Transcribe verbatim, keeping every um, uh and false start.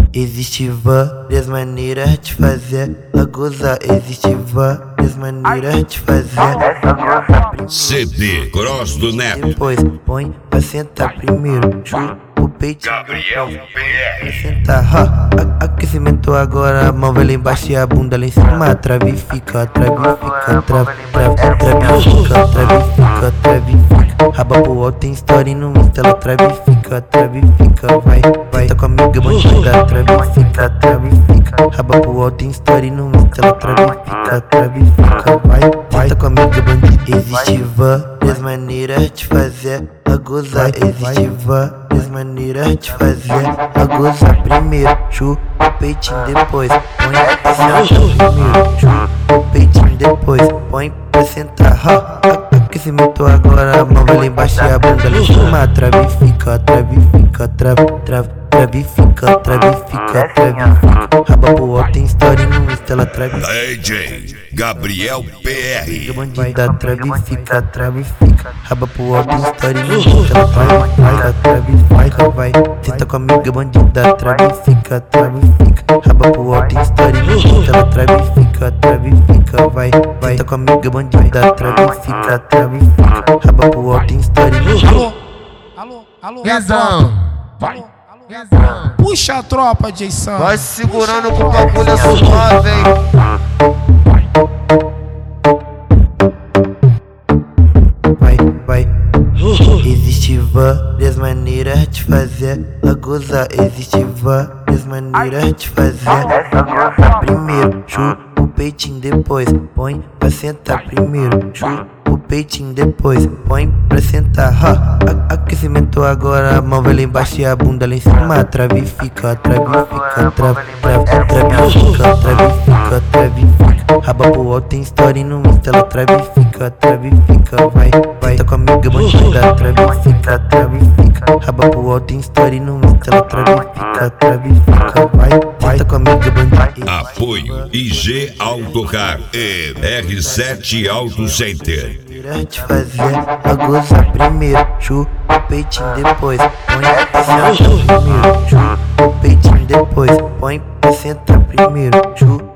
Existe várias maneiras de fazer ela gozar. Existe várias maneiras de fazer ela gozar. C D Cross do Neto. Depois põe pra sentar primeiro. Chupa o peito. Gabriel P R. Sentar, ha. Aquecimento agora. A mão vai lá embaixo e a bunda lá em cima. Trave e fica, trave e fica, trave, trave, trave e fica, trave e fica, trave e fica. Raba pro alto, tem story no Insta. Ela trave e fica, trave e fica, vai, vai. Tá com a amiga bandida, trave e fica, trave e fica. Raba pro alto, tem story no Insta. Ela trave e fica, trave e fica, vai, vai. Tá com a amiga bandida. Existe várias maneiras de fazer ela gozar. Existe várias maneiras de fazer ela gozar. Primeiro, chupa o peitinho, depois põe pra sentar primeiro. Chupa o peitinho, depois põe pra sentar, ha. Aquecimento agora, a mão vai lá embaixo e a bunda lá em cima. Trave e fica, trave e fica, trave, trave, trave e fica, trave e fica, trave e fica. Raba pro alto, tem story no Insta, ela trave. D J Gabriel P R. Bandida, trave e fica, trave e fica. Raba pro alto, tem story no Insta, ela trave, vai, trave e fica, vai. Senta com a amiga bandida, trave e fica, trave e fica. Raba pro alto, tem story no Insta, ela trave e fica, trave e fica, vai, vai. Senta com a amiga bandida, trave e fica, trave e fica. Raba pro alto, tem story no Insta. Alô, alô, alô, Guizão, vai. Guizão. Puxa a tropa, Jason. Vai segurando com o bagulho suave, hein. Vai, vai. Existe várias maneiras de fazer ela gozar. Existe várias maneiras de fazer ela gozar. Primeiro, chupa o peitinho, depois põe pra sentar primeiro. Chupa o peitinho, depois põe pra sentar, ha. Aquecimento agora, a mão vai lá embaixo e a bunda lá em cima. Trave e fica, trave e fica, trave, trave, trave e fica, trave e fica, trave e fica. Raba pro alto, tem story no Insta, ela trave e fica, trave e fica, vai, vai. Tá com a amiga bandida, trave e fica, trave e fica. Raba pro alto, tem story no Insta, ela trave e fica, trave e fica, vai, vai. Tá com a amiga bandida. Apoio I G Autocar e R sete Auto Center. De fazer ela gozar. Primeiro, chupa o peitinho, depois põe pra sentar primeiro. Chupa o peitinho, depois põe pra sentar primeiro. Chupa